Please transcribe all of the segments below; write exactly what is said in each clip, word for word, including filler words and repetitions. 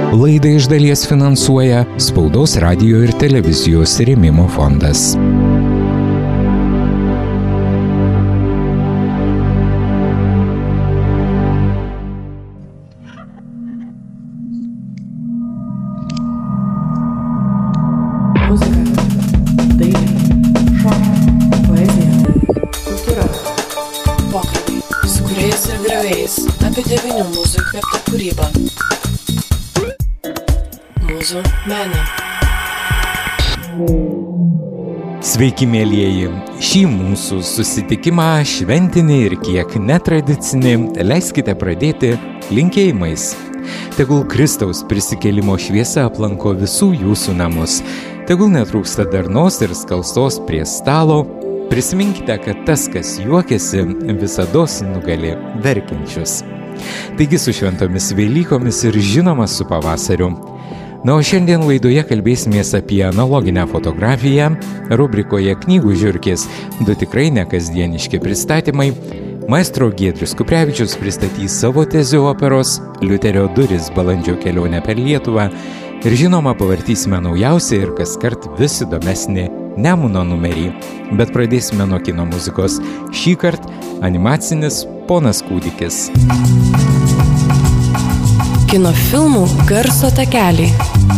Laidą iš dalies finansuoja Spaudos, radijo ir televizijos rėmimo fondas. Muzika, dailė, šokiai, poezija, kultūra. Pokalbiai su kūrėjais ir griovėjais apie devynių mūzų įkvėptą kūrybą. Mūzų menė. Sveiki, mielieji! Šį mūsų susitikimą šventinį ir kiek netradicinį leiskite pradėti linkėjimais. Tegul Kristaus prisikėlimo šviesa aplanko visų jūsų namus. Tegul netrūksta darnos ir skalsos prie stalo. Prisiminkite, kad tas, kas juokiasi, visados nugali verkiančius. Taigi su šventomis Velykomis ir žinoma su pavasariu. Na, o šiandien laidoje kalbėsimės apie analoginę fotografiją, rubrikoje Knygų žiurkės, du tikrai nekasdieniški pristatymai. Maestro Giedrius Kuprevičius pristatys savo tezių operos Liuterio durys balandžio kelionę per Lietuvą ir žinoma pavartysime naujausią ir kaskart vis įdomesnį Nemuno numerį. Bet pradėsime nuo kino muzikos. Šįkart animacinis Ponas kūdikis. Kino filmų garso takeliai.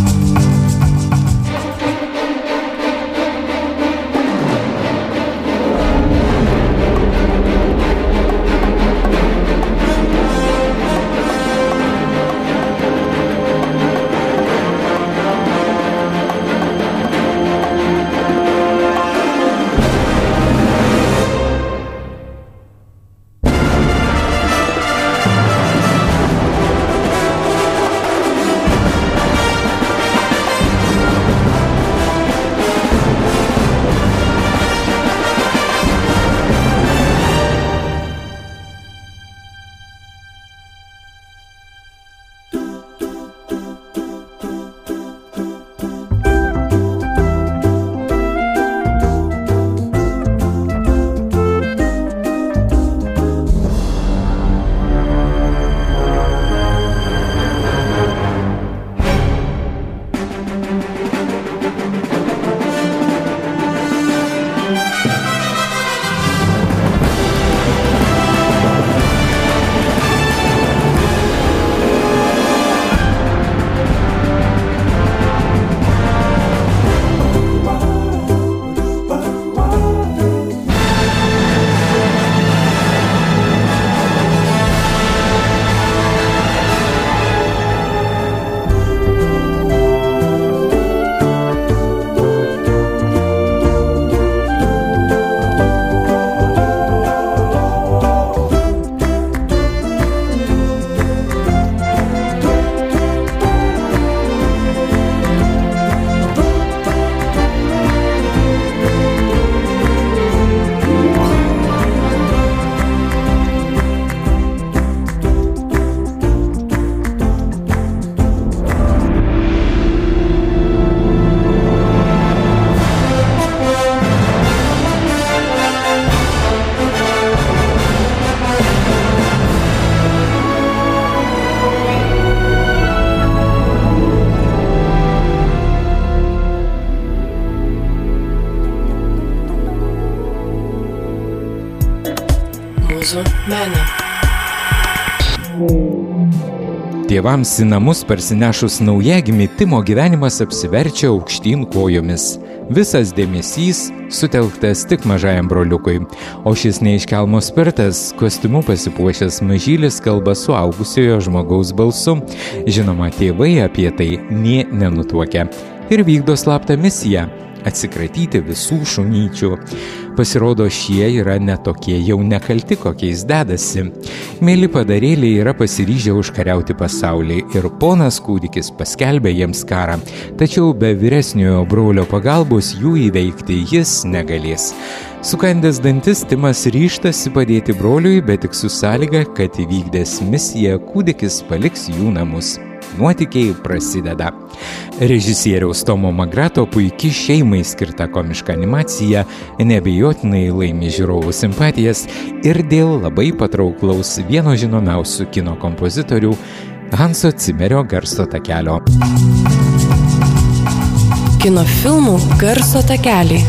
Tėvams į namus parsinešus naujagimį Timo gyvenimas apsiverčia aukštyn kojomis. Visas dėmesys sutelktas tik mažajam broliukui, o šis neiškelmo spirtas, kostiumu pasipuošęs mažylis kalba suaugusiojo žmogaus balsu. Žinoma, tėvai apie tai nė nenutuokia ir vykdo slaptą misiją – atsikratyti visų šunyčių. Pasirodo, šie yra netokie jau nekalti, kokiais dedasi. Mėly padarėliai yra pasiryžę užkariauti pasaulį ir ponas kūdikis paskelbė jiems karą, tačiau be vyresniojo brolio pagalbos jų įveikti jis negalės. Sukandęs dantis, Timas ryžtasi padėti broliui, bet tik su sąlyga, kad įvykdęs misiją kūdikis paliks jų namus. Nuotykiai prasideda. Režisieriaus Tomo Magrato puiki šeimai skirta komiška animacija neabejotinai laimi žiūrovų simpatijas ir dėl labai patrauklaus vieno žinomiausių kino kompozitorių Hanso Cimerio garso takelio. Kino filmų garso takeliai.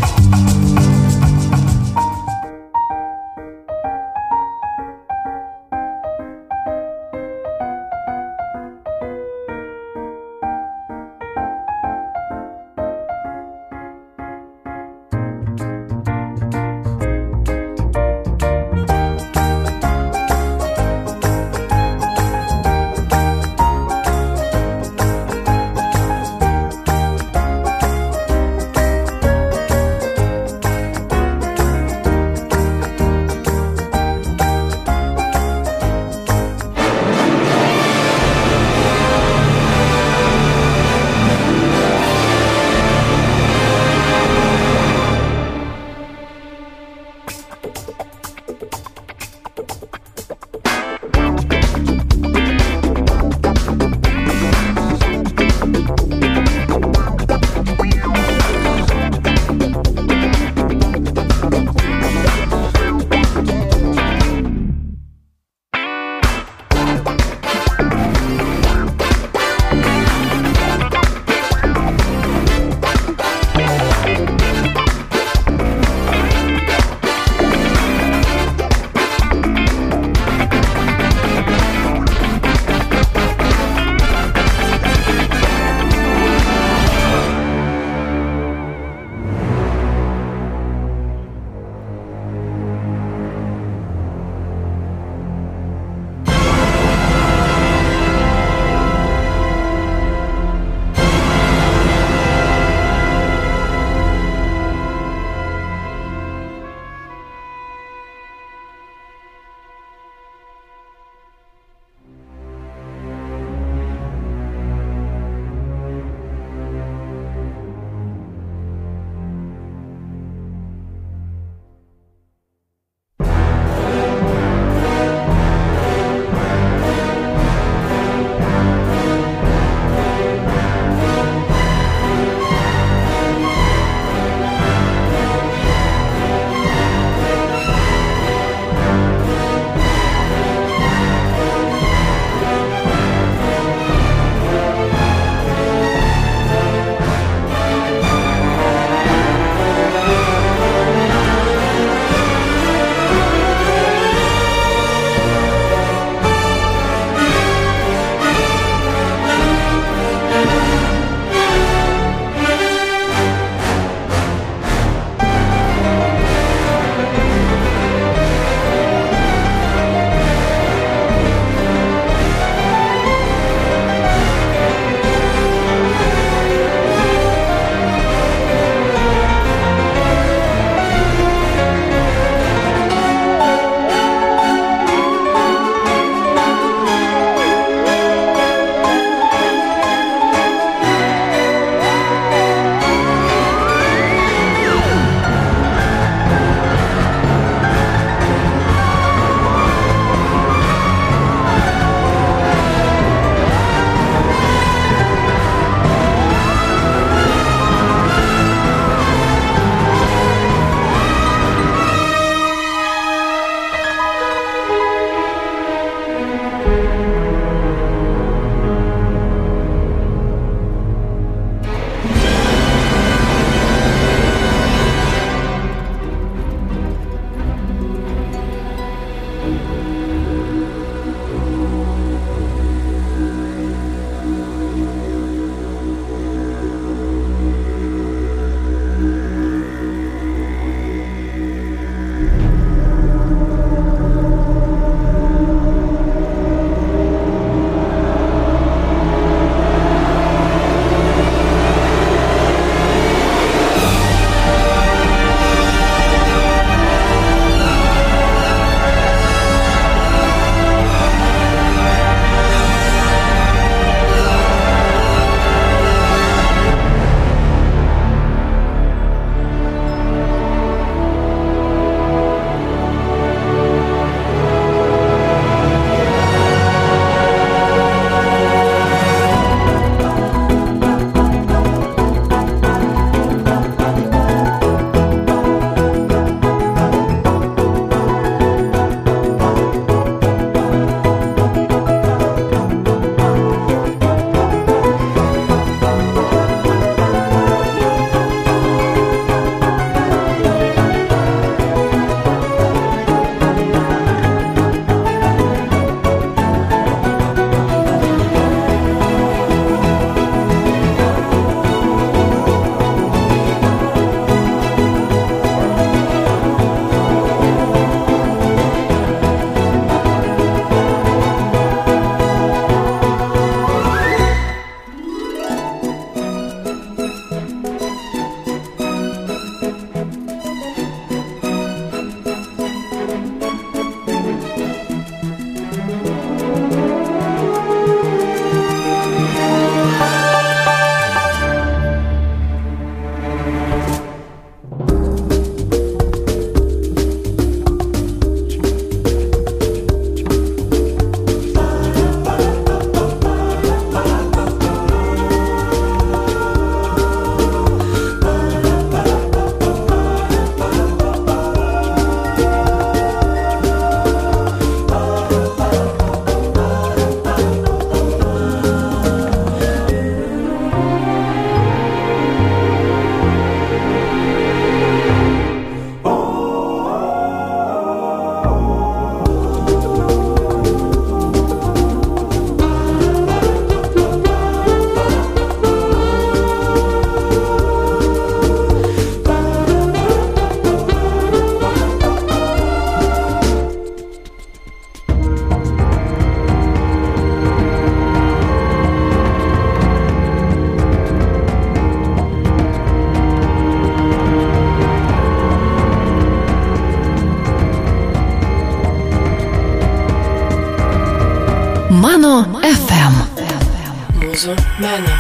Mūzų mene.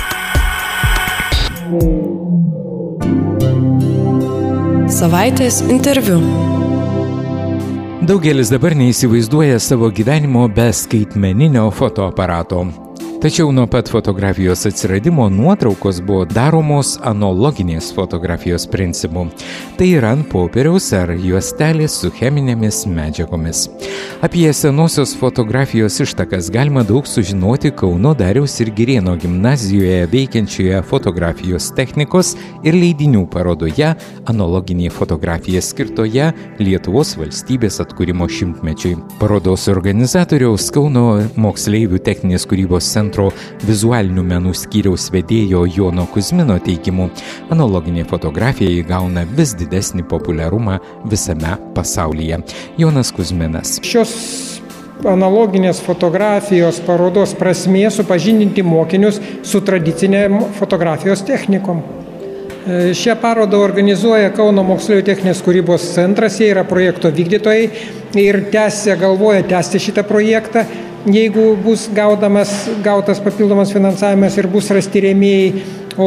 Savaitės interviu. Daugelis dabar neįsivaizduoja savo gyvenimo be skaitmeninio fotoaparato. Tačiau nuo pat fotografijos atsiradimo nuotraukos buvo daromos analoginės fotografijos principu. Tai yra ant popieriaus ar juostelės su cheminėmis medžiagomis. Apie senosios fotografijos ištakas galima daug sužinoti Kauno Dariaus ir Girėno gimnazijoje veikiančioje fotografijos technikos ir leidinių parodoje Analoginė fotografija skirtoje Lietuvos valstybės atkūrimo šimtmečiui. Parodos organizatoriaus Kauno moksleivių techninės kūrybos centro vizualinių menų skyriaus vedėjo Jono Kuzmino teigimu, analoginė fotografija įgauna vis didesnį populiarumą visame pasaulyje. Jonas Kuzminas. Šios analoginės fotografijos parodos prasmė supažindinti mokinius su tradicinė fotografijos technikom. Šią parodą organizuoja Kauno moksleivių techninės kūrybos centras, jie yra projekto vykdytojai ir tęsia, galvoja tęsti šitą projektą. Jeigu bus gaudamas, gautas papildomas finansavimas ir bus rasti rėmėjai, o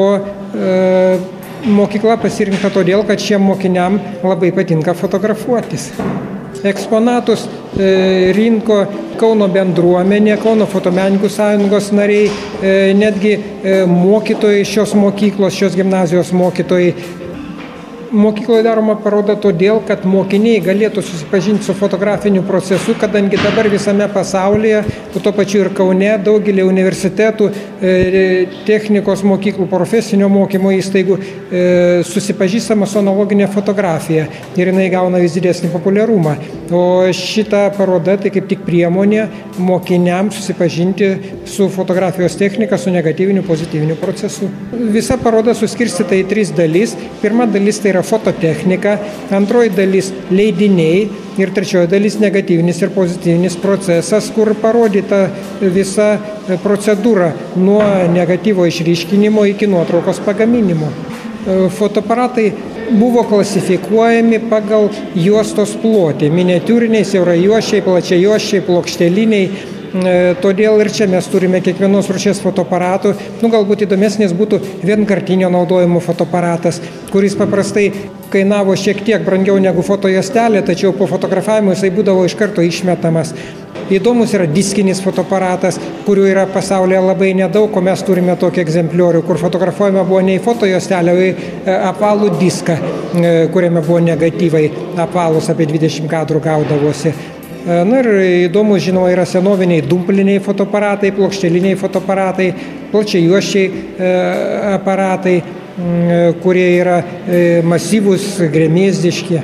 e, mokykla pasirinkta todėl, kad šiem mokiniam labai patinka fotografuotis. Eksponatus e, rinko Kauno bendruomenė, Kauno fotomenininkų sąjungos nariai, e, netgi e, mokytojai šios mokyklos, šios gimnazijos mokytojai. Mokykloje daroma paroda todėl, kad mokiniai galėtų susipažinti su fotografiniu procesu, kadangi dabar visame pasaulyje, o to pačiu ir Kaune, daugelį universitetų, technikos mokyklų, profesinio mokymo įstaigų susipažįstama su analoginė fotografija ir jinai gauna vis didesnį populiarumą. O šita paroda tai kaip tik priemonė mokiniams susipažinti su fotografijos technika, su negatyviniu, pozityviniu procesu. Visa paroda suskirstyta į tris dalis. Pirma dalis tai yra fototechnika, antroji dalis leidiniai ir trečioji dalis negatyvinis ir pozityvinis procesas, kur parodyta visa procedūra nuo negatyvo išryškinimo iki nuotraukos pagaminimo. Fotoaparatai buvo klasifikuojami pagal juostos plotį, miniatiūriniai, siaurajuosčiai, plačiajuosčiai, plokšteliniai. Todėl ir čia mes turime kiekvienos rūšies fotoaparatų. Nu, galbūt įdomesnis būtų vienkartinio naudojimo fotoaparatas, kuris paprastai kainavo šiek tiek brangiau negu fotojuostelė, tačiau po fotografavimo jisai būdavo iš karto išmetamas. Įdomus yra diskinis fotoaparatas, kurių yra pasaulyje labai nedaug, o mes turime tokį egzempliorių, kur fotografuojama buvo ne į fotojuostelę, o į apvalų diską, kuriame buvo negatyvai apvalus, apie dvidešimt kadrų gaudavosi. Na ir įdomus, žinoma, yra senoviniai dumpliniai fotoaparatai, plokšteliniai fotoaparatai, plačiajuosčiai aparatai, kurie yra masyvūs, gremėzdiški.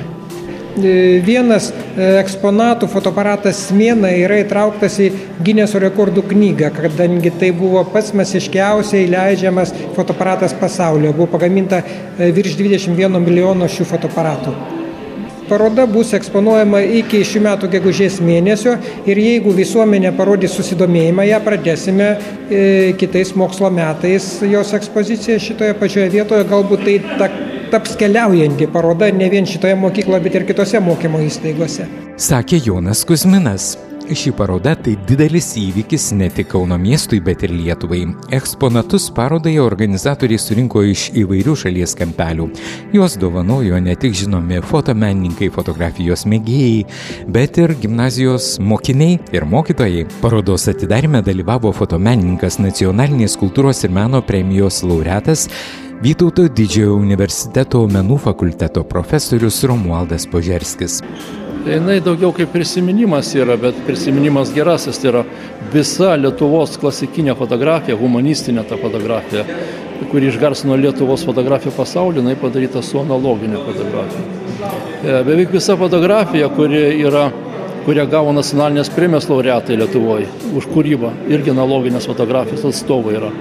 Vienas eksponatų fotoaparatas Smėna yra įtrauktas į Gineso rekordų knygą, kadangi tai buvo pats masiškiausiai leidžiamas fotoaparatas pasaulyje. Buvo pagaminta virš dvidešimt vieno milijono šių fotoaparatų. Paroda bus eksponuojama iki šių metų gegužės mėnesio ir jeigu visuomenė parodys susidomėjimą, ją pradėsime e, kitais mokslo metais jos ekspoziciją šitoje pačioje vietoje. Galbūt tai ta, taps keliaujanti paroda ne vien šitoje mokykloje, bet ir kitose mokymo įstaigose. Sakė Jonas Kuzminas. Ši paroda tai didelis įvykis ne tik Kauno miestui, bet ir Lietuvai. Eksponatus parodai organizatoriai surinko iš įvairių šalies kampelių. Juos dovanojo ne tik žinomi fotomenininkai, fotografijos mėgėjai, bet ir gimnazijos mokiniai ir mokytojai. Parodos atidarime dalyvavo fotomenininkas Nacionalinės kultūros ir meno premijos laureatas Vytauto Didžiojo universiteto menų fakulteto profesorius Romualdas Požerskis. Jinai daugiau kaip prisiminimas yra, bet prisiminimas gerasis, tai yra visa Lietuvos klasikinė fotografija, humanistinė ta fotografija, kuri išgarsino Lietuvos fotografiją pasaulį, jinai padaryta su analoginė fotografija. Beveik visa fotografija, kuri yra, kurie gavo nacionalinės premijos laureatai Lietuvoje už kūrybą, irgi analoginės fotografijos atstovai yra.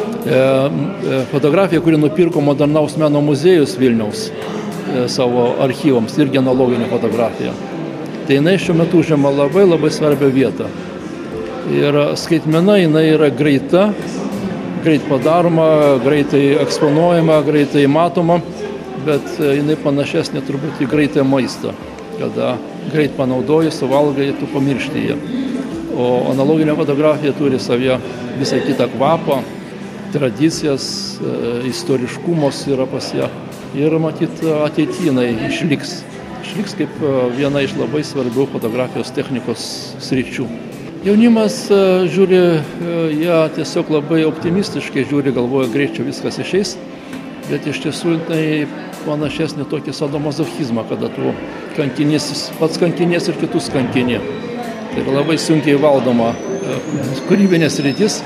Fotografija, kuri nupirko Modernaus meno muziejus Vilniaus savo archyvams, irgi analoginė fotografija. Tai jinai šiuo metu užima labai labai svarbią vietą. Ir skaitmena jinai yra greita, greit padaroma, greitai eksponuojama, greitai matoma, bet jinai panašesnė turbūt į greitą maistą, kada greit panaudoji, suvalgai, tu pamiršti ją. O analoginė fotografija turi savyje visą kitą kvapą, tradicijas, istoriškumus yra pas ją. Ir matyt, ateitinai išliks. Išliks kaip viena iš labai svarbių fotografijos technikos sričių. Jaunimas žiūri, jie tiesiog labai optimistiškai žiūri, galvoja, greičiau viskas išeis, bet iš tiesų tai panašesnė tokį sadomazochizmą, kada tu kankinys, pats kankinės ir kitus kankinė. Tai yra labai sunkiai valdoma kūrybinės sritis.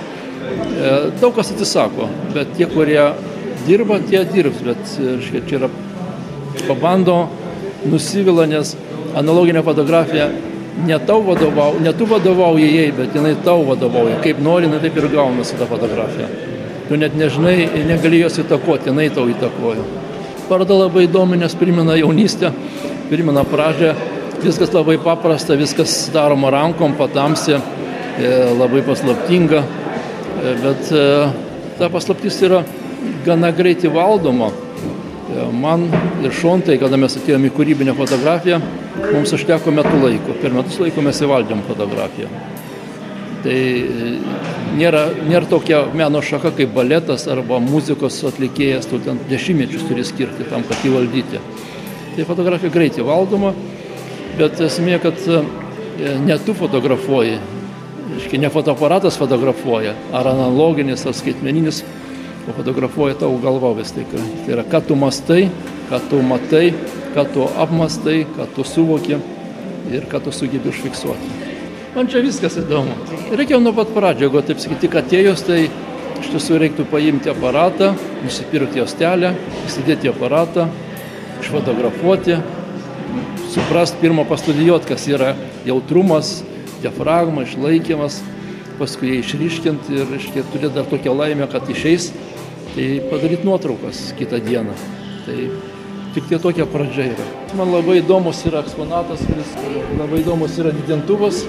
Daug kas atsisako, bet tie, kurie dirba, tie dirbs, bet reiškia, čia yra pabando, nusivila, nes analoginė fotografija ne, tau vadovau, ne tu vadovauji jai, bet jinai tau vadovauja. Kaip nori, jinai taip ir gaunasi tą fotografiją. Tu net nežinai, negali jos įtakoti, jinai tau įtakoja. Paroda labai įdomi, nes primena jaunystę, primena pradžią. Viskas labai paprasta, viskas daroma rankom, patamsė, labai paslaptinga. Bet ta paslaptis yra gana greitai valdoma. Man ir Šontai, kada mes atėjome į kūrybinę fotografiją, mums užteko metų laiko. Per metus laiko mes įvaldėm fotografiją. Tai nėra, nėra tokia meno šaka kaip baletas arba muzikos atlikėjas, tu ten dešimtmečius turi skirti tam, kad įvaldyti. Tai fotografija greitai valdoma, bet esmė, kad ne tu fotografuoji, ne fotoaparatas fotografuoja, ar analoginis, ar skaitmeninis, o fotografuoja tavo galva vis tai. Tai yra, ką tu mastai, ką tu matai, ką tu apmastai, ką tu suvoki ir ką tu sugebi užfiksuoti. Man čia viskas įdomu. Reikia nuo pat pradžio, jeigu taip sakyti, tik atėjus, tai iš tiesų reiktų paimti aparatą, nusipirkti juostelę, įsidėti aparatą, išfotografuoti, suprast, pirmą pastudijuoti, kas yra jautrumas, diafragma, išlaikymas, paskui ją išryškinti ir reiškia, turi dar tokią laimę, kad išeis, tai padaryti nuotraukas kitą dieną. Tai tik tie tokia pradžia yra. Man labai įdomus yra eksponatas, kuris labai įdomus yra didintuvas,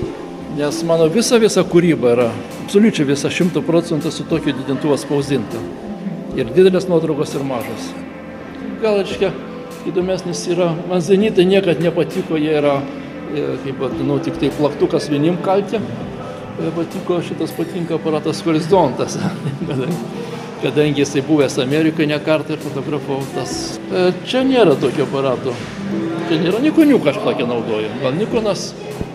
nes mano visa visa kūryba yra, absoliučiai visa šimtų procentų su tokiu didintuvu spausdinta. Ir didelės nuotraukos ir mažos. Gal, reiškia, įdomesnis yra, man zenitai niekad nepatiko, jie yra, kaip vadinau, tik tai plaktukas vienim kalti. Patiko šitas patinka aparatas Horizontas, kadangi jisai buvęs Amerikoje ne kartą ir fotografautas. Čia nėra tokio aparato. Čia nėra, Nikoniuką aš tokį naudoju. Gal Nikonas,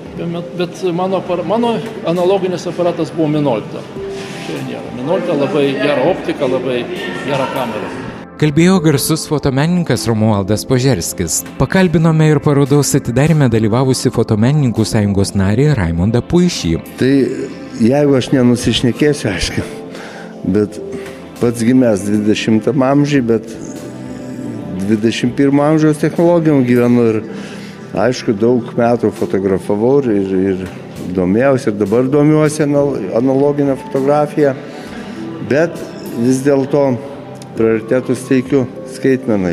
bet mano, mano analoginis aparatas buvo Minolta. Čia nėra. Minolta labai gera optika, labai gera kamera. Kalbėjo garsus fotomenininkas Romualdas Požerskis. Pakalbinome ir parodos atidarime dalyvavusi fotomenininkų sąjungos narį Raimondą Puišį. Tai jeigu aš nenusišnekėsiu, aišku, bet pats gimęs dvidešimtam amžiui, bet dvidešimt pirmo amžiaus technologijom gyvenu ir aišku, daug metų fotografavau ir, ir domėjausi ir dabar domiuosi analoginę fotografiją, bet vis dėlto prioritetus teikiu skaitmenai.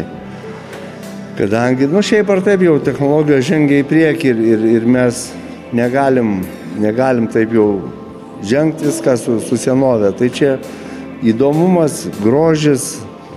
Kadangi, nu šiaip ar taip jau technologija žengia į priekį ir, ir, ir mes negalim, negalim taip jau žengti viską su, su senovė. Tai čia įdomumas, grožis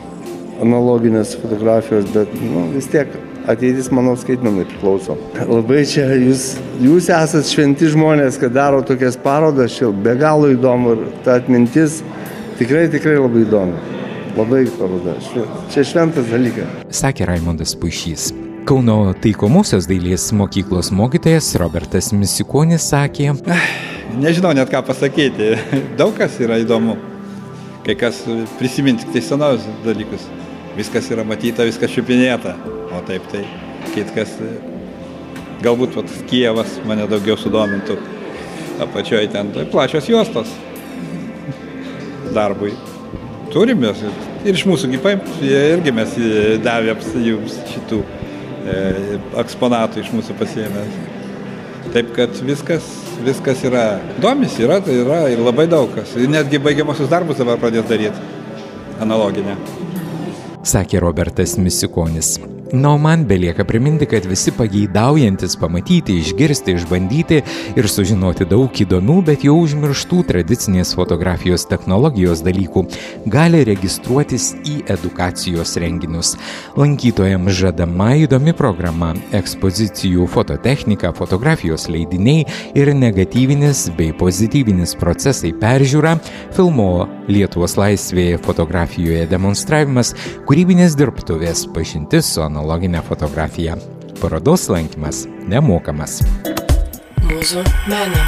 analoginės fotografijos, bet nu, vis tiek ateitis, manau, skaitmenai priklauso. Labai čia jūs, jūs esat šventi žmonės, kad daro tokias parodas, čia be galo įdomu ir ta atmintis tikrai, tikrai labai įdomu. Labai paroda. Čia šventas dalykas. Sakė Raimondas Puišys. Kauno taikomosios dailės mokyklos mokytojas Robertas Misikonis sakė: Nežinau net ką pasakyti. Daug kas yra įdomu. Kai kas prisiminti tik tai senaus dalykus. Viskas yra matyta, viskas čiupinėta. O taip tai kitkas, galbūt vat, Kijevas mane daugiau sudomintų. Apačioje ten tai plačios juostos darbui. Turime ir iš mūsų irgi mes davė jums šitų e, eksponatų iš mūsų pasiėmė. Taip, kad viskas, viskas yra domis, yra, tai yra ir labai daug kas. Ir netgi baigiamosius darbus dabar pradės daryti analoginę. Sakė Robertas Misikonis. Na, o man belieka priminti, kad visi pageidaujantis pamatyti, išgirsti, išbandyti ir sužinoti daug įdomių, bet jau užmirštų tradicinės fotografijos technologijos dalykų gali registruotis į edukacijos renginius. Lankytojams žadama įdomi programa, ekspozicijų fototechnika, fotografijos leidiniai ir negatyvinis bei pozityvinis procesai peržiūra, filmo Lietuvos laisvėje fotografijoje demonstravimas, kūrybinės dirbtuvės, pažintis su analoginė fotografija. Parodos lankymas nemokamas. Mūsų mene.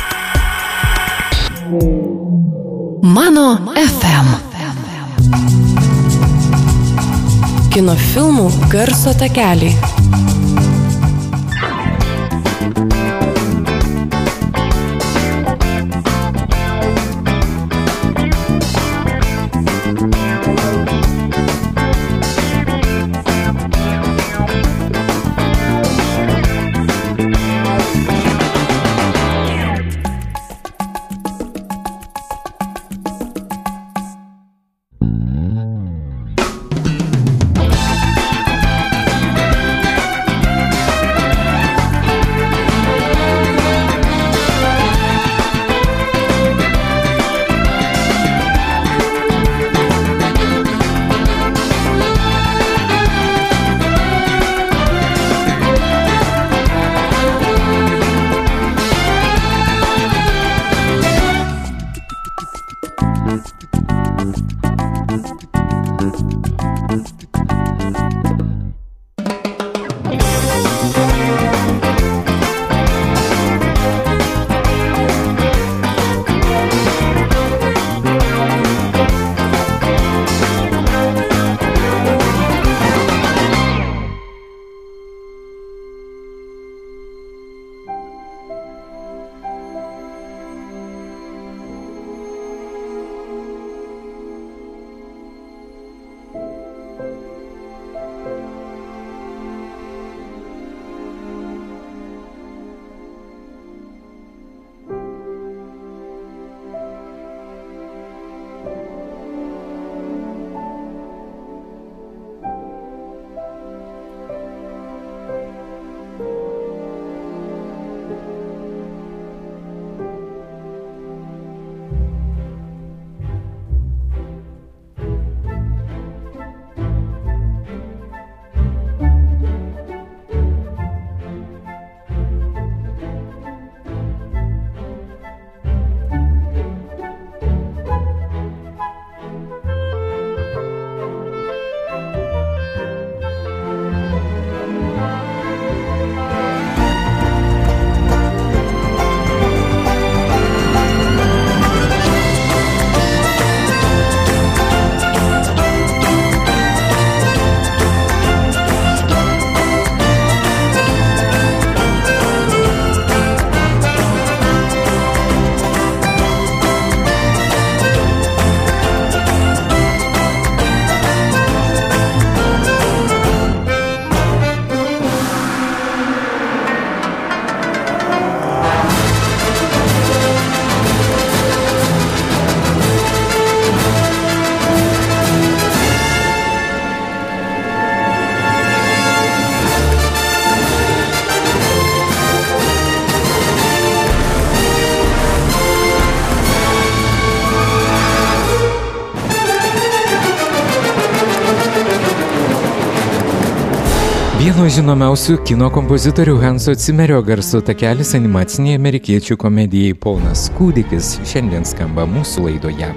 Mano F M. Kino filmų garso takeliai. Vieno žinomiausių kino kompozitorių Hanso Cimerio garso takelis animaciniai amerikiečių komedijai Ponas kūdikis šiandien skamba mūsų laidoje.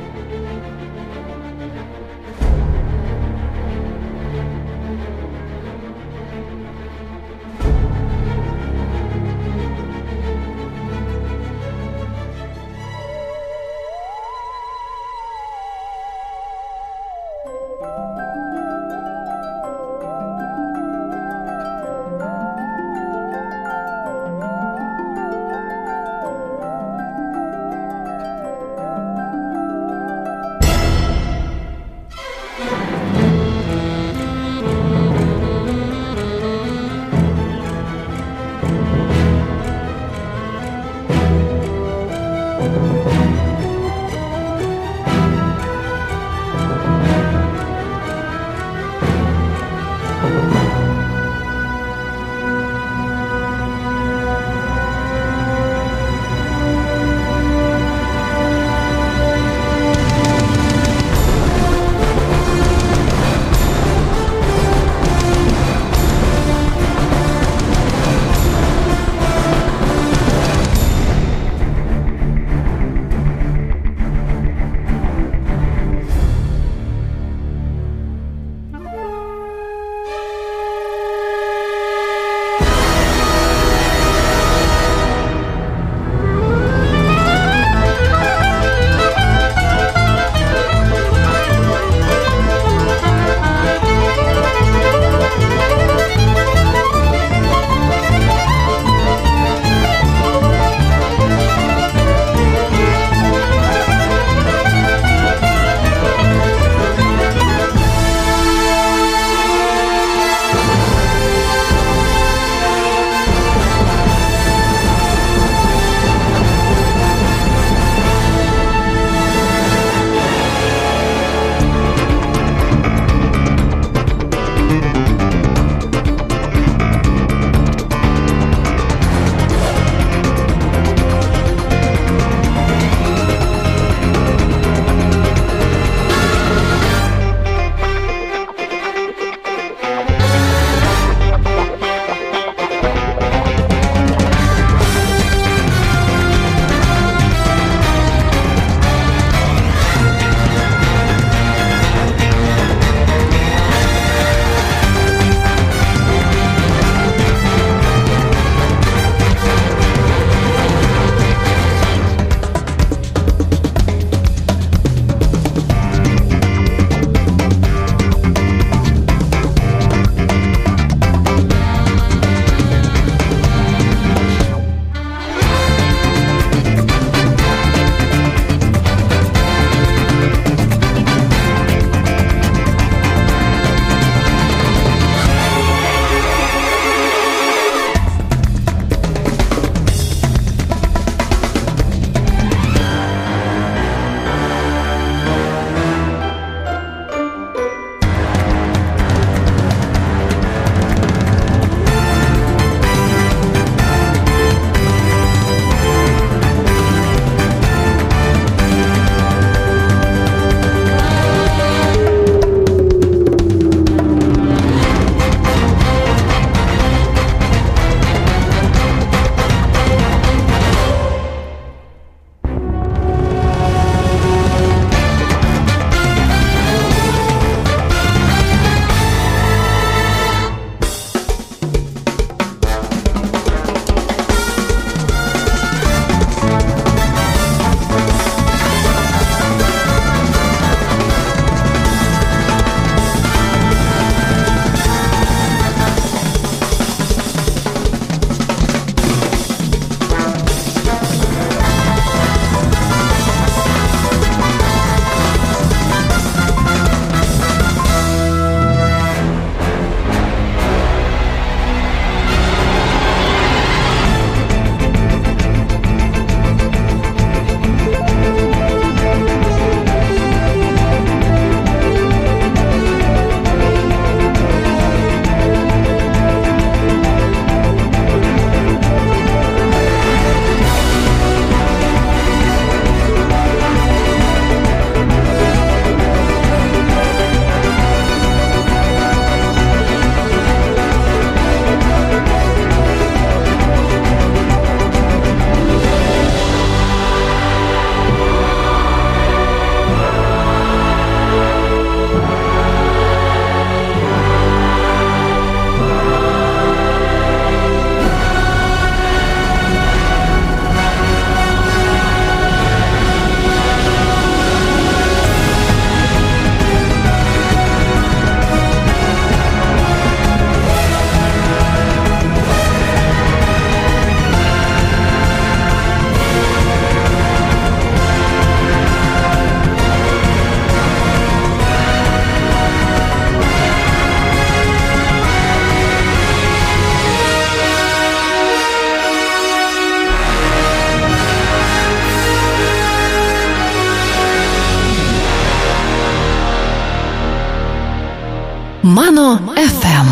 Mano F M.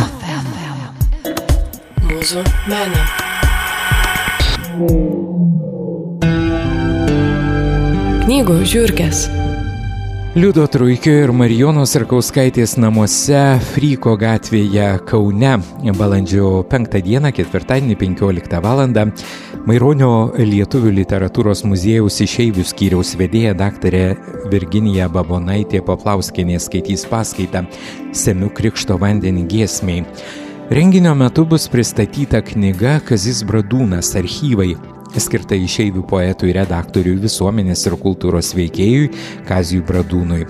Mūsų mene. Knygų žiurkės. Liudo Truikio ir Marijonos Rakauskaitės namuose Fryko gatvėje Kaune balandžio penktą dieną, ketvirtadienį penkioliktą valandą Maironio lietuvių literatūros muziejaus išeivių skyriaus vedėja daktarė Virginija Babonaitė Paplauskienė skaitys paskaitą Semiu krikšto vandenį giesmei. Renginio metu bus pristatyta knyga Kazys Bradūnas archyvai, skirta išeivių poetui, redaktoriui, visuomenės ir kultūros veikėjui Kaziui Bradūnui.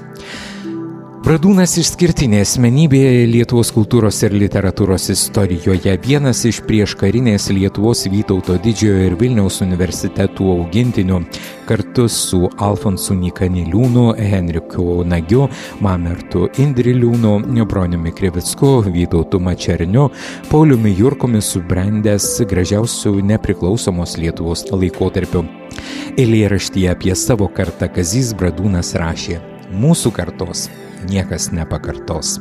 Bradūnas išskirtinė asmenybė Lietuvos kultūros ir literatūros istorijoje, vienas iš prieškarinės Lietuvos Vytauto Didžiojo ir Vilniaus universitetų augintinių, kartu su Alfonsu Nyka Niliūnu, Henriku Nagiu, Mamertu Indriliūnu, Broniumi Krivicku, Vytautu Mačerniu, Pauliumi Jurkumi subrendęs gražiausių nepriklausomos Lietuvos laikotarpių. Eilėraštyje apie savo kartą Kazys Bradūnas rašė: mūsų kartos niekas nepakartos.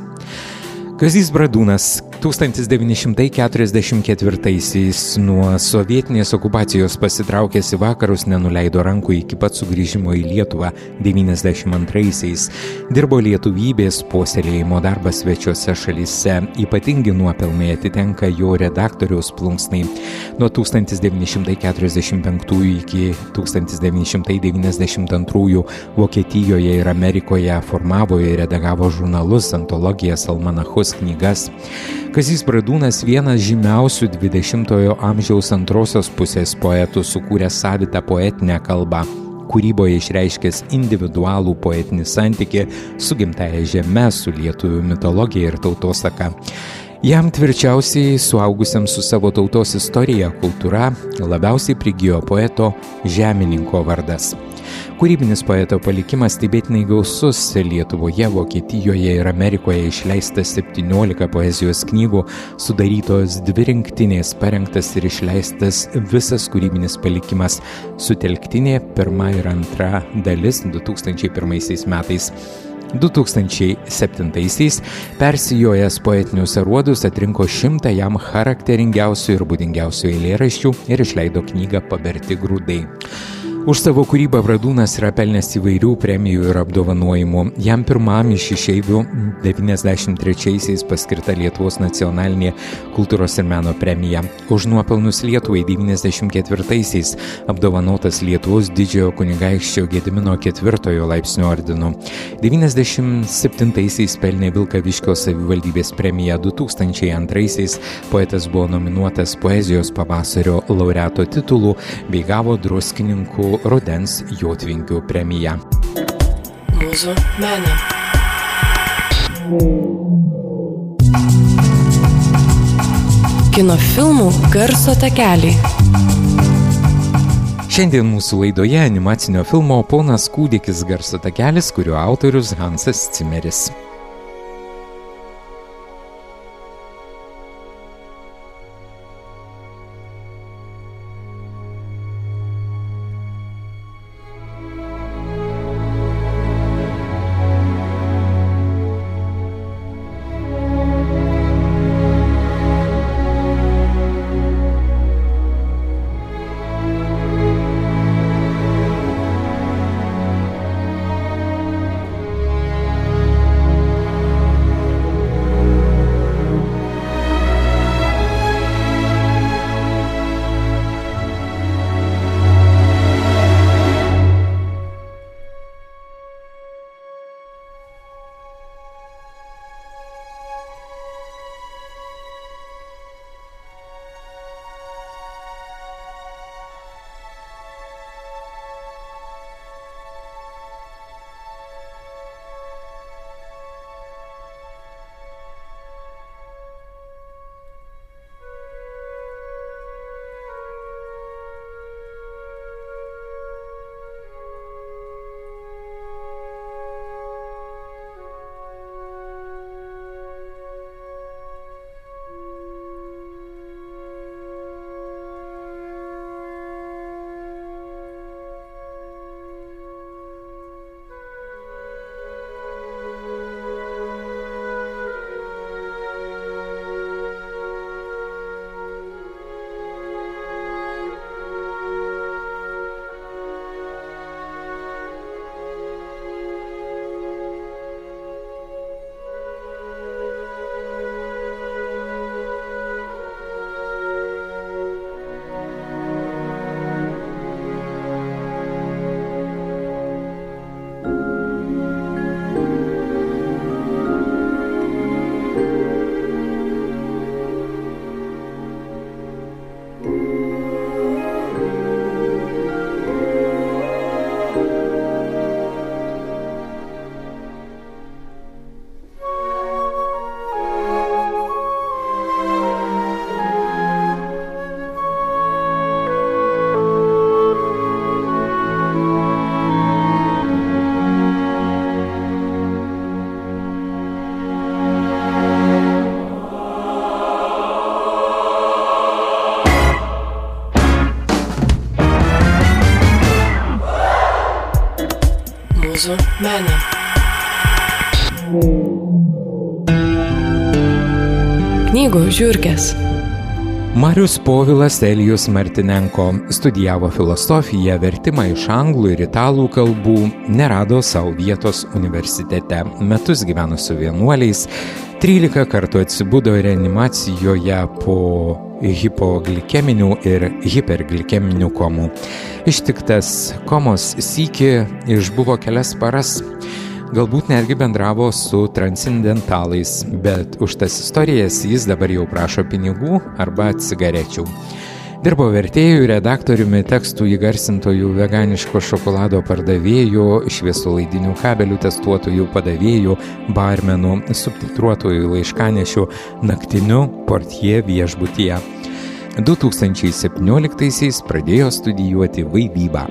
Kazys Bradūnas tūkstantis devyni šimtai keturiasdešimt ketvirtaisiais nuo sovietinės okupacijos pasitraukęs į vakarus nenuleido rankų iki pat sugrįžimo į Lietuvą devyniasdešimt antraisiais. Dirbo lietuvybės puoselėjimo darbą svečiose šalyse. Ypatingi nuopelnai atitenka jo redaktoriaus plunksnai. Nuo tūkstantis devyni šimtai keturiasdešimt penktųjų iki tūkstantis devyni šimtai devyniasdešimt antrųjų Vokietijoje ir Amerikoje formavo ir redagavo žurnalus, antologijas, almanachus, knygas. Kazys Bradūnas vienas žymiausių dvidešimtojo amžiaus antrosios pusės poetų, sukūręs savitą poetinę kalbą, kūryboje išreiškęs individualų poetinį santykį su gimtaja žeme, su lietuvių mitologija ir tautosaka. Jam tvirčiausiai suaugusiam su savo tautos istorija, kultūra, labiausiai prigijo poeto žemininko vardas. Kūrybinis poeto palikimas stebėtinai gausus. Lietuvoje, Vokietijoje ir Amerikoje išleistas septyniolika poezijos knygų, sudarytos dvi rinktinės, parengtas ir išleistas visas kūrybinis palikimas, sutelktinė pirma ir antra dalis du tūkstančiai pirmaisiais metais. du tūkstančiai septintaisiais persijojęs poetinius aruodus atrinko šimtą jam charakteringiausių ir būdingiausių eilėraščių ir išleido knygą Paberti grūdai. Už savo kūrybą Bradūnas yra pelnęs įvairių premijų ir apdovanojimų. Jam pirmam iš išeivių devyniasdešimt trečiaisiais paskirta Lietuvos nacionalinė kultūros ir meno premija. Už nuopelnus Lietuvai devyniasdešimt ketvirtaisiais apdovanotas Lietuvos didžiojo kunigaikščio Gedimino ketvirtojo laipsnio ordinu. devyniasdešimt septintaisiais pelnė Vilkaviškio savivaldybės premiją. du tūkstančiai antraisiais poetas buvo nominuotas poezijos pavasario laureato titulų bei gavo Druskininkų rudens jotvingių premiją. Mūsų mene. Kino filmų garso takeliai. Šiandien mūsų laidoje animacinio filmo Ponas kūdikis garso takelis, kurio autorius Hansas Cimeris. Knygų žiurkės. Marius Povilas Elijus Martinenko studijavo filosofiją, vertimą iš anglų ir italų kalbų, nerado savo vietos universitete. Metus gyveno su vienuoliais, trylika kartų atsibudo reanimacijoje po hipoglikeminių ir hiperglikeminių komų. Ištiktas komos sykį išbuvo kelias paras. Galbūt netgi bendravo su transcendentalais, bet už tas istorijas jis dabar jau prašo pinigų arba cigarečių. Dirbo vertėjų, redaktoriumi, tekstų įgarsintojų, veganiško šokolado pardavėjų, šviesolaidinių kabelių testuotojų, padavėjų, barmenų, subtitruotojų, laiškanešių, naktiniu portjė viešbutyje. du tūkstančiai septynioliktaisiais pradėjo studijuoti vaidybą.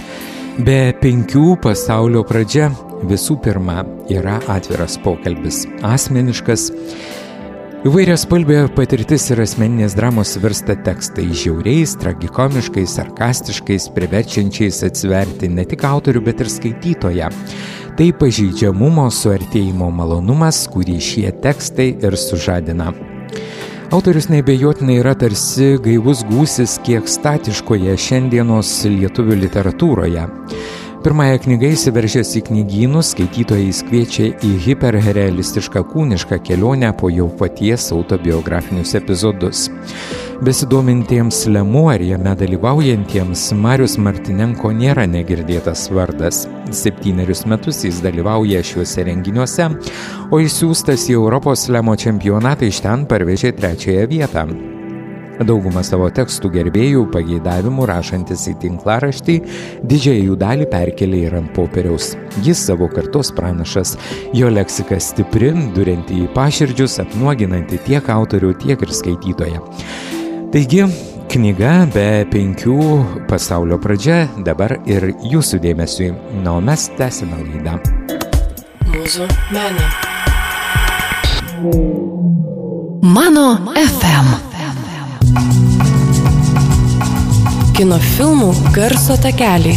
Be penkių pasaulio pradžia visų pirma yra atviras pokalbis, asmeniškas. Įvairiaspalvė patirtis ir asmeninės dramos virsta tekstai žiauriais, tragikomiškais, sarkastiškais, priverčiančiais atsiverti ne tik autorių, bet ir skaitytoją. Tai pažeidžiamumo suartėjimo malonumas, kurį šie tekstai ir sužadina. Autorius neabejotinai yra tarsi gaivus gūsis kiek statiškoje šiandienos lietuvių literatūroje. Pirmąją knygą įsiveržęs į knygynus, skaitytojais kviečia į hiperrealistišką kūnišką kelionę po jau paties autobiografinius epizodus. Besidomintiems Lemu ar jame dalyvaujantiems Marius Martinenko nėra negirdėtas vardas. Septynerius metus jis dalyvauja šiuose renginiuose, o išsiųstas į Europos Lemo čempionatą iš ten parvežė trečiąją vietą. Daugumą savo tekstų gerbėjų pageidavimų rašantis į tinklaraštį didžiąją jų dalį perkelė ir ant popieriaus. Jis savo kartos pranašas, jo leksika stipri, durinti į paširdžius, apnuoginanti tiek autorių, tiek ir skaitytoją. Taigi, knyga be penkių pasaulio pradžia dabar ir jūsų dėmesiui. Na, o mes tęsime laidą. Mūsų meno. Mano F M. Kino filmų garso takeliai.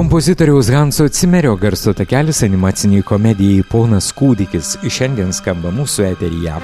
Kompozitoriaus Hanso Cimerio garso takelis animaciniai komedijai Ponas kūdikis šiandien skamba mūsų eteryje.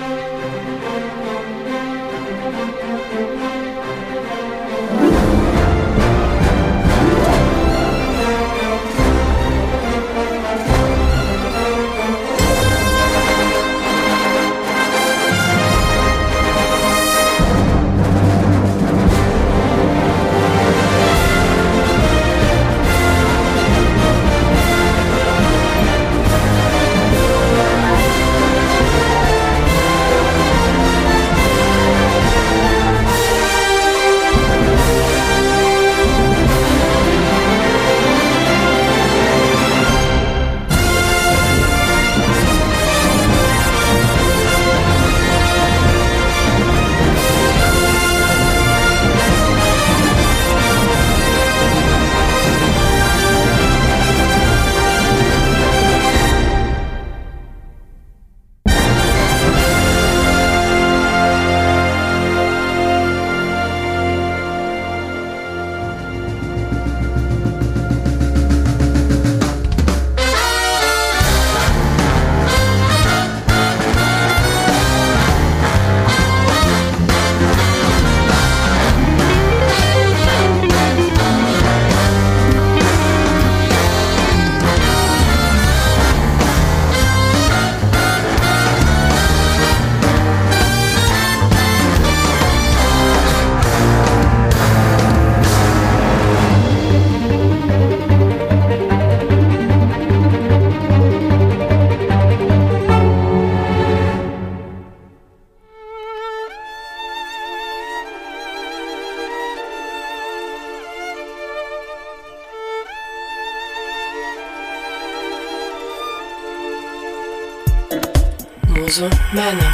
Mūsų menė.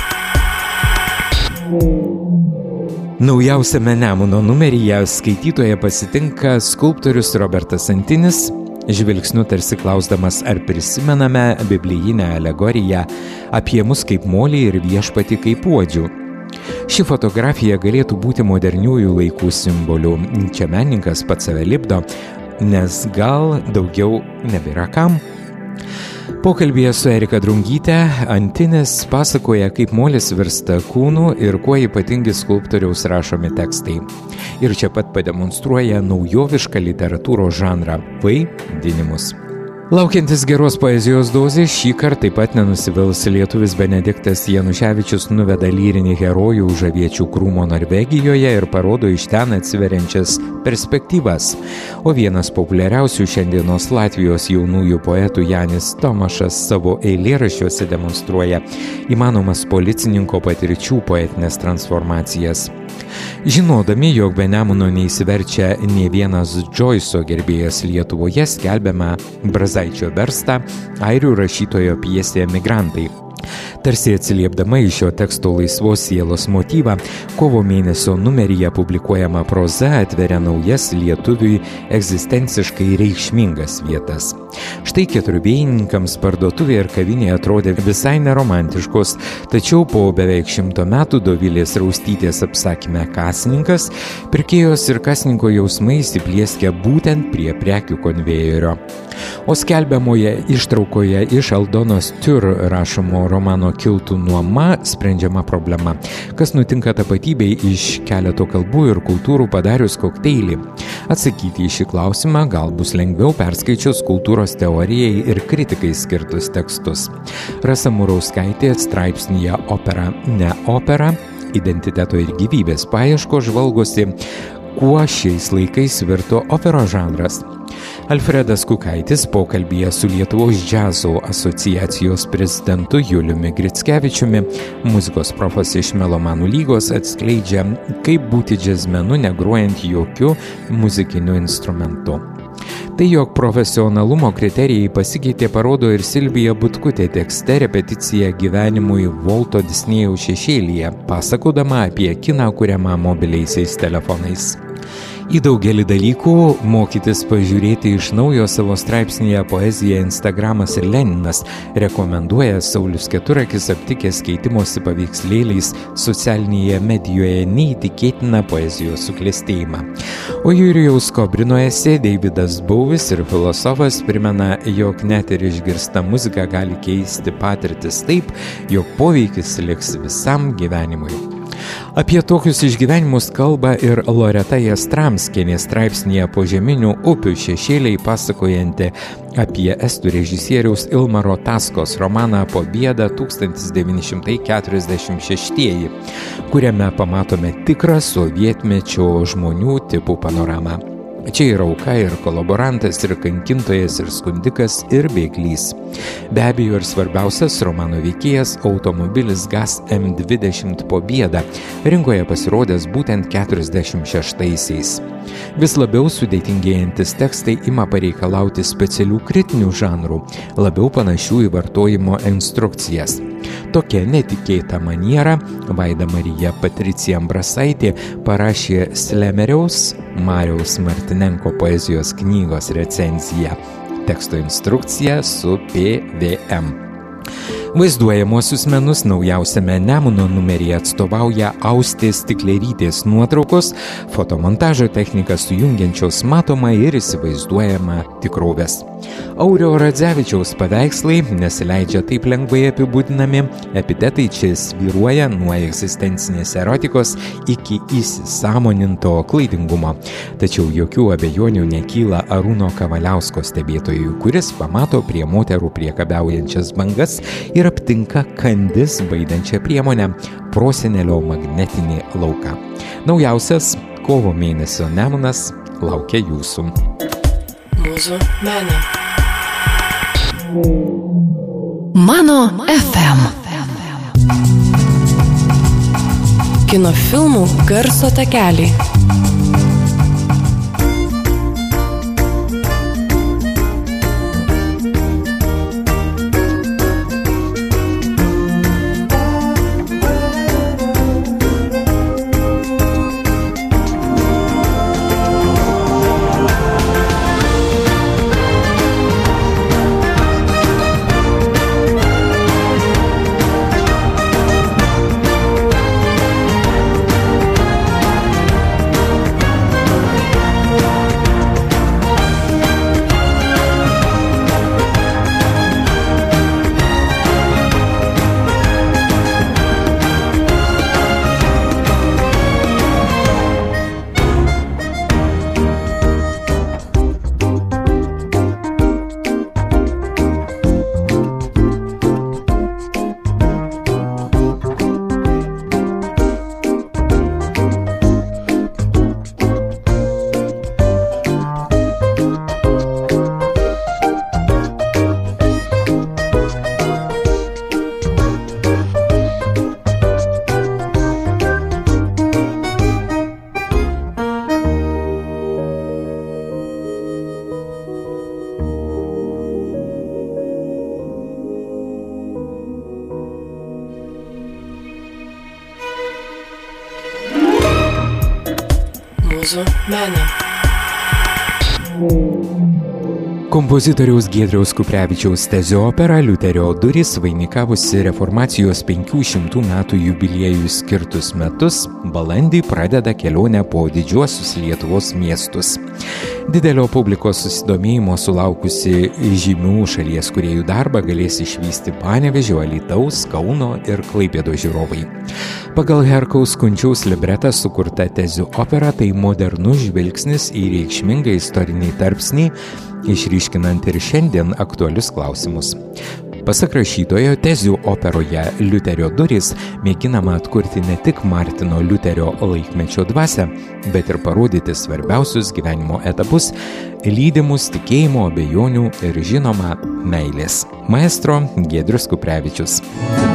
Naujausiame Nemuno numeryje skaitytoje pasitinka skulptorius Robertas Antinis, žvilgsniu tarsi klausdamas, ar prisimename biblijinę alegoriją apie mus kaip molį ir viešpatį kaip puodžių. Ši fotografija galėtų būti moderniųjų laikų simbolių. Čia menininkas pats save lipdo, nes gal daugiau nebėra kam. Pokalbyje su Erika Drungyte Antinis pasakoja, kaip molis virsta kūnu ir kuo ypatingi skulptoriaus rašomi tekstai. Ir čia pat pademonstruoja naujovišką literatūros žanrą – vaidinimus. Laukiantis geros poezijos dozės, šį kartą taip pat nenusivils lietuvis Benediktas Januševičius nuveda lyrinį herojų už aviečių krūmo Norvegijoje ir parodo iš ten atsiveriančias perspektyvas. O vienas populiariausių šiandienos Latvijos jaunųjų poetų Janis Tomašas savo eilėraščiuose demonstruoja įmanomas policininko patirčių poetinės transformacijas. Žinodami, jog be Nemuno neįsiverčia nė vienas Džoiso gerbėjas Lietuvoje, skelbiame Brazaičio verstą, airių rašytojo pjesė Migrantai. Tarsi atsiliepdama į šio teksto laisvos sielos motyvą, kovo mėnesio numeryje publikuojama proza atveria naujas lietuviui egzistenciškai reikšmingas vietas. Štai keturvėjininkams parduotuvė ir kavinė atrodė visai neromantiškos, tačiau po beveik šimto metų Dovilės Raustytės apsakyme Kasininkas, pirkėjos ir kasininko jausmai įsiplieskia būtent prie prekių konvejerio. O skelbiamoje ištraukoje iš Aldonos Tiur rašomo romano Kiltų nuoma sprendžiama problema. Kas nutinka tapatybei iš keleto kalbų ir kultūrų padarius kokteilį? Atsakyti į šį klausimą gal bus lengviau perskaičius kultūros teorijai ir kritikai skirtus tekstus. Rasa Murauskaitė straipsnyje Opera, ne opera, identiteto ir gyvybės paieško žvalgosi, kuo šiais laikais virto operos žanras. Alfredas Kukaitis pokalbyje su Lietuvos džiazo asociacijos prezidentu Juliumi Grickevičiumi, muzikos profas iš Melomanų lygos, atskleidžia, kaip būti džiazmenu negruojant jokiu muzikiniu instrumentu. Tai, jog profesionalumo kriterijai pasikeitė, parodo ir Silvija Butkutė tekste Repeticija gyvenimui Volto Disnėjaus šešėlyje, pasakodama apie kiną kuriamą mobiliaisiais telefonais. Į daugelį dalykų mokytis pažiūrėti iš naujo savo straipsnėje Poezija, Instagramas ir Leninas rekomenduoja Saulius Keturakis, aptikęs keitimosi paveikslėliais socialinėje medijoje neįtikėtiną poezijos suklestėjimą. O Jurijaus Kobrino esė Deividas Bouvis ir filosofas primena, jog net ir išgirsta muzika gali keisti patirtis taip, jog poveikis liks visam gyvenimui. Apie tokius išgyvenimus kalba ir Loreta Jastramskienė straipsnėje Požeminių upių šešėliai, pasakojanti apie estų režisieriaus Ilmaro Taskos romaną Pobieda tūkstantis devyni šimtai keturiasdešimt šeštieji, kuriame pamatome tikrą sovietmečio žmonių tipų panoramą. Čia yra auka ir kolaborantas, ir kankintojas, ir skundikas, ir bėglys. Be abejo ir svarbiausias romano veikėjas automobilis Gaz M dvidešimt Pobieda, rinkoje pasirodęs būtent keturiasdešimt šeštaisiais. Vis labiau sudėtingėjantis tekstai ima pareikalauti specialių kritinių žanrų, labiau panašių į vartojimo instrukcijas. Tokia netikėta maniera Vaida Marija Patricija Ambrasaitė parašė Slemeriaus Mariaus Martinenko poezijos knygos recenziją. Teksto instrukcija su P V M. Vaizduojamosius menus naujausiame Nemuno numeryje atstovauja Austės Stiklerytės nuotraukos, fotomontažo techniką sujungiančios matomą ir įsivaizduojamą tikrovės. Aurio Radzevičiaus paveikslai nesileidžia taip lengvai apibūdinami, epitetai čia svyruoja nuo egzistencinės erotikos iki įsisąmoninto klaidingumo. Tačiau jokių abejonių nekyla Arūno Kavaliausko stebėtojui, kuris pamato prie moterų priekabiaujančias bangas ir aptinka kandis baidančią priemonę prosenelio magnetinį lauką. Naujausias kovo mėnesio Nemunas laukia jūsų. Mūsų menė. Mano F M. Kino filmų garso takeliai. Mūsų menė. Kompozitoriaus Giedriaus Kuprevičiaus Tezio opera Liuterio durys vainikavusi reformacijos penkių šimtų metų jubiliejui skirtus metus balandį pradeda kelionę po didžiuosius Lietuvos miestus. Didelio publikos susidomėjimo sulaukusi žymių šalies kūrėjų darbą galės išvysti Panevėžio, Alytaus, Kauno ir Klaipėdos žiūrovai. Pagal Herkaus Kunčiaus libretą sukurta Tezių opera tai modernus žvilgsnis į reikšmingą istorinį tarpsnį, išryškinant ir šiandien aktualius klausimus. Pasak rašytojo, Tezių operoje Liuterio durys mėginama atkurti ne tik Martino Liuterio laikmečio dvasią, bet ir parodyti svarbiausius gyvenimo etapus, lydimus tikėjimo, abejonių ir žinoma meilės. Maestro Giedrius Kuprevičius.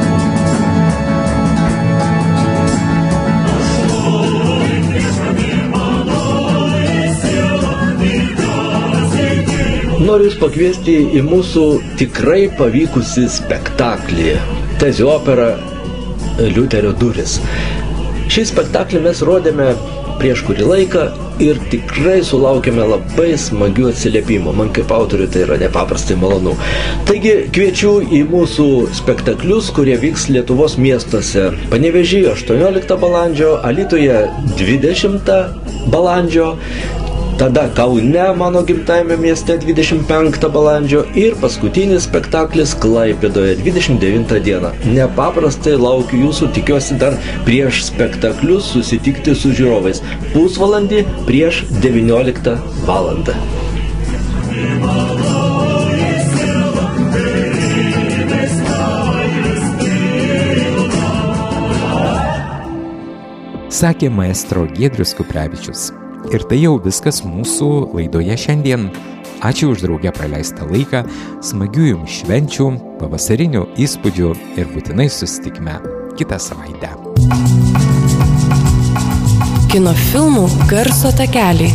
Noriu Jūs pakviesti į mūsų tikrai pavykusį spektaklį Tezių opera Liuterio durys. Šį spektaklį mes rodėme prieš kurį laiką ir tikrai sulaukėme labai smagių atsiliepimų. Man kaip autoriui tai yra nepaprastai malonu. Taigi kviečiu į mūsų spektaklius, kurie vyks Lietuvos miestuose. Panevėžyje aštuonioliktą balandžio, Alytuje dvidešimtą balandžio, tada Kaune, mano gimtajame mieste, dvidešimt penktą balandžio ir paskutinis spektaklis Klaipėdoje dvidešimt devintą dieną. Nepaprastai laukiu jūsų, tikiuosi dar prieš spektaklius susitikti su žiūrovais. Pusvalandį prieš devynioliktą valandą. Sakė maestro Giedrius Kuprevičius. Ir tai jau viskas mūsų laidoje šiandien. Ačiū už draugę praleistą laiką, smagių jums švenčių, pavasarinių įspūdžių ir būtinai susitikime kitą savaitę. Kino filmų garso takeliai.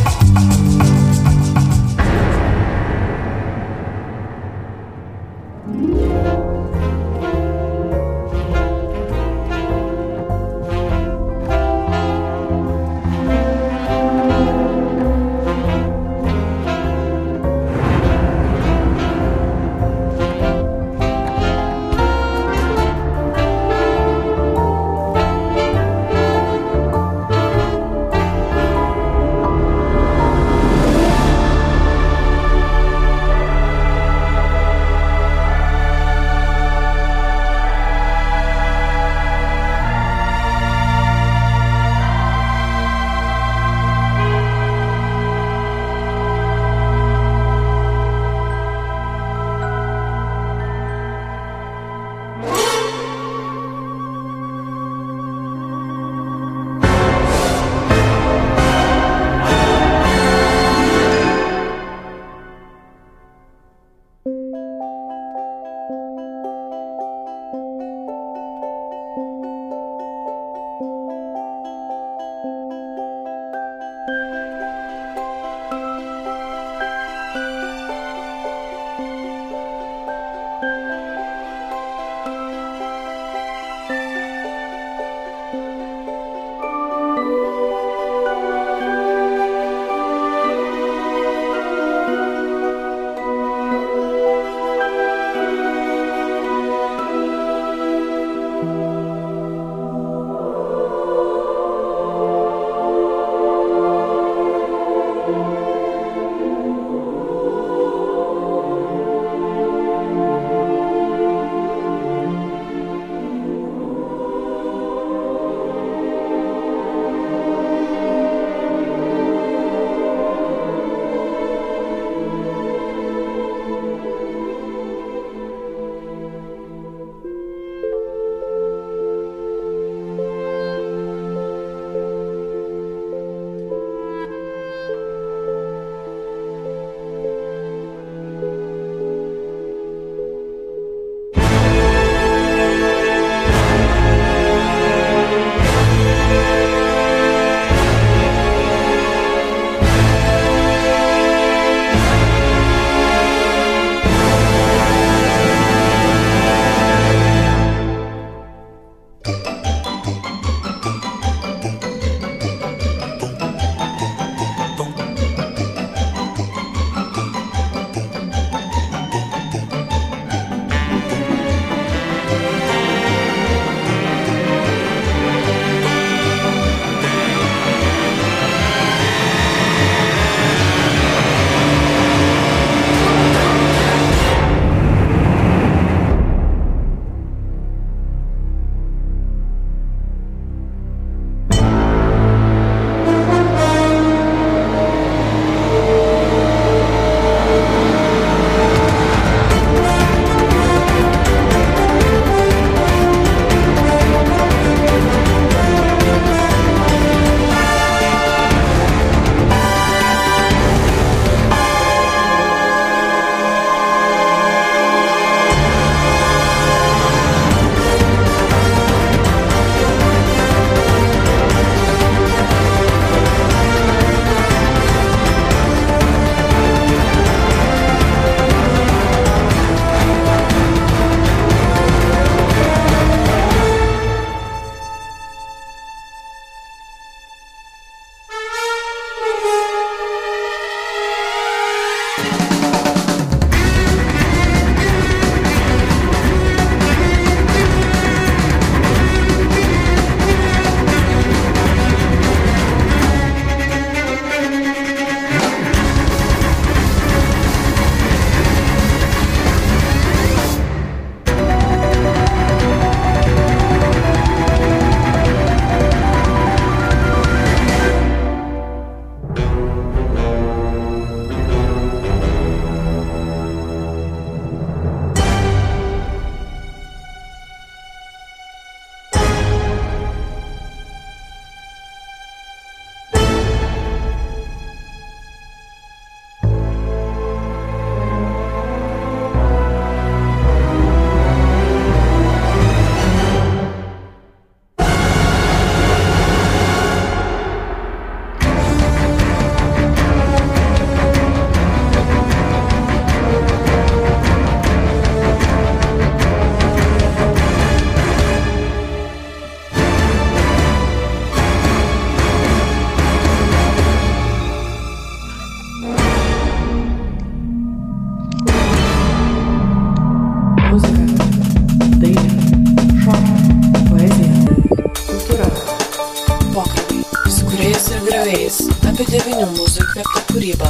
kovid devyni mūzų įkvėpta kūryba.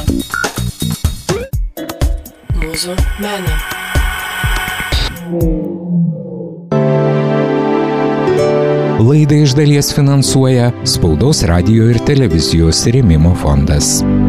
Mūzų menė. Laidą iš dalies finansuoja Spaudos, radijo ir televizijos rėmimo fondas.